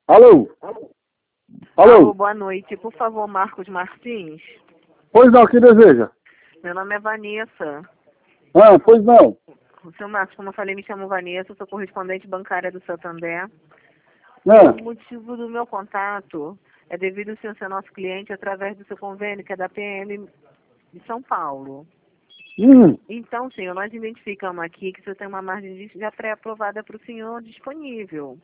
Alô? Alô, Alô? boa noite. Por favor, Marcos Martins. Pois não, quem deseja? Meu nome é Vanessa. Ah, pois não. O seu Marcos, como eu falei, me chamo Vanessa, sou correspondente bancária do Santander. Ah, O motivo do meu contato é devido ao senhor ser nosso cliente através do seu convênio, que é da PM de São Paulo. hum. Então, senhor, nós identificamos aqui que o senhor tem uma margem de já pré-aprovada para o senhor disponível.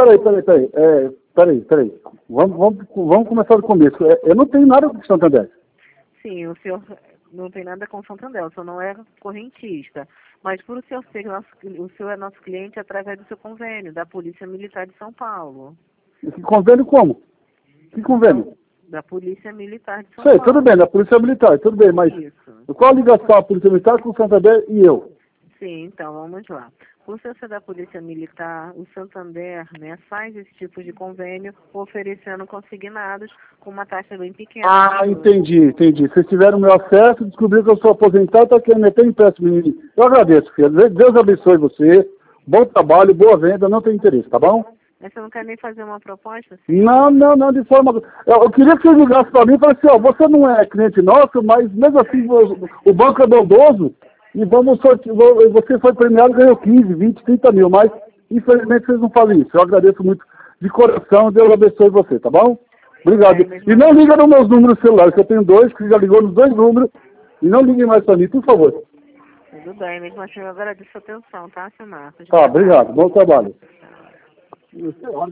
Peraí. Vamos começar do começo. Eu não tenho nada com o Santander. Sim, o senhor não tem nada com o Santander, o senhor não é correntista. Mas por o senhor ser o senhor é nosso cliente através do seu convênio, da Polícia Militar de São Paulo. Esse convênio como? Que convênio? Da Polícia Militar de São Sei, Paulo. tudo bem, da Polícia Militar, tudo bem, mas Isso. qual a ligação a Polícia Militar com o Santander e eu? Sim, então vamos lá. Por ser da Polícia Militar, o Santander, né, faz esse tipo de convênio oferecendo consignados com uma taxa bem pequena. Ah, entendi. Vocês tiveram o meu acesso, descobriram que eu sou aposentado, está querendo meter empréstimo em mim. Eu agradeço, filho. Deus abençoe você. Bom trabalho, boa venda, não tem interesse, tá bom? Mas você não quer nem fazer uma proposta? Sim? Não, de forma... Eu queria que você ligasse para mim e falasse assim, ó, você não é cliente nosso, mas mesmo assim o banco é bondoso e vamos sortear, você foi premiado e ganhou 15, 20, 30 mil, mas infelizmente vocês não fazem isso. Eu agradeço muito de coração, Deus abençoe você, tá bom? Obrigado. E não liga nos meus números celulares, que eu tenho dois, que já ligou nos dois números, e não ligue mais para mim, por favor. Tudo bem, mesmo assim eu agradeço a atenção, tá, seu Marcos? Tá, obrigado. Bom trabalho.